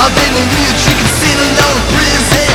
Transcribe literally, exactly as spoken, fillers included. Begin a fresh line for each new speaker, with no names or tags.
I've been a real chicken sitting on a prison.